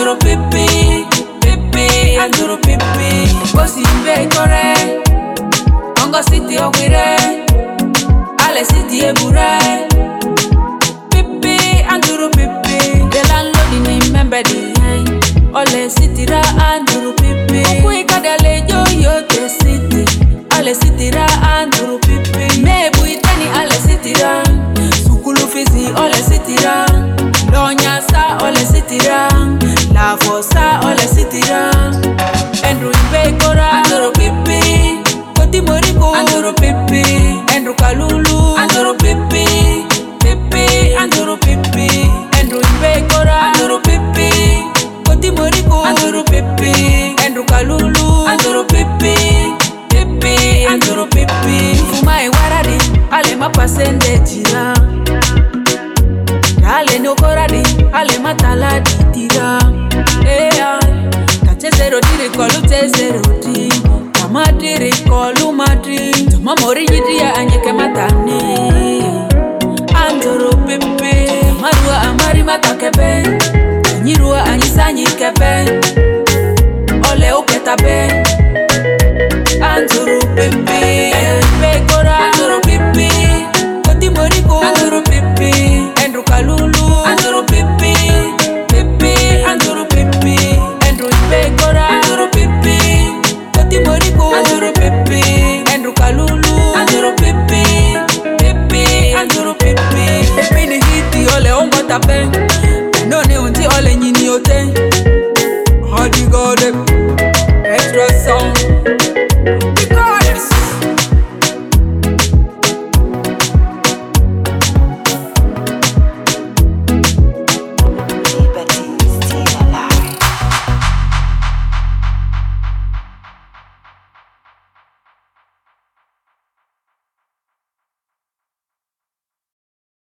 Anduru pipi, pipi, anduru pipi. Bosi mbe kore, Congo City ogwire, Ale City ebure. Pipi, anduru pipi. The landlord ni member di Ole City ra anduru pipi. Kuika dale yo te city, Ale City ra anduru pipi. Mebu itani Ale City ra, Sukulu fizi Ole City ra, Donya sa Ole City ra, La Fosa Ole City ra. Andrew Mbekora anduru pipi, Koti Moriko anduru pipi, Andrew Kalulu anduru pipi, pipi anduru pipi. Andrew Mbekora anduru pipi, Koti Moriko anduru pipi, Andrew Kalulu anduru pipi, pipi anduru pipi. Fumai waradi ale mapasende jira, ale nokoradi ale matala ditira. Zero diri kolu te zero di, tamadiri kolu madri, toma mori jidia anyeke matani. Anduru pipi, tamarua amari matakebe, anyirua anyisanyi kebe, ole uketabe. Anduru pipi, bekora anduru pipi, koti moriko anduru pipi, Andrew Kalulu anduru pipi, pipi anduru pipi. Bekora anduru pipi, Koti Moriko anduru pipi, Andrew Kalulu anduru pipi, pipi anduru pipi. Pipi ni hiti ole ongo tape,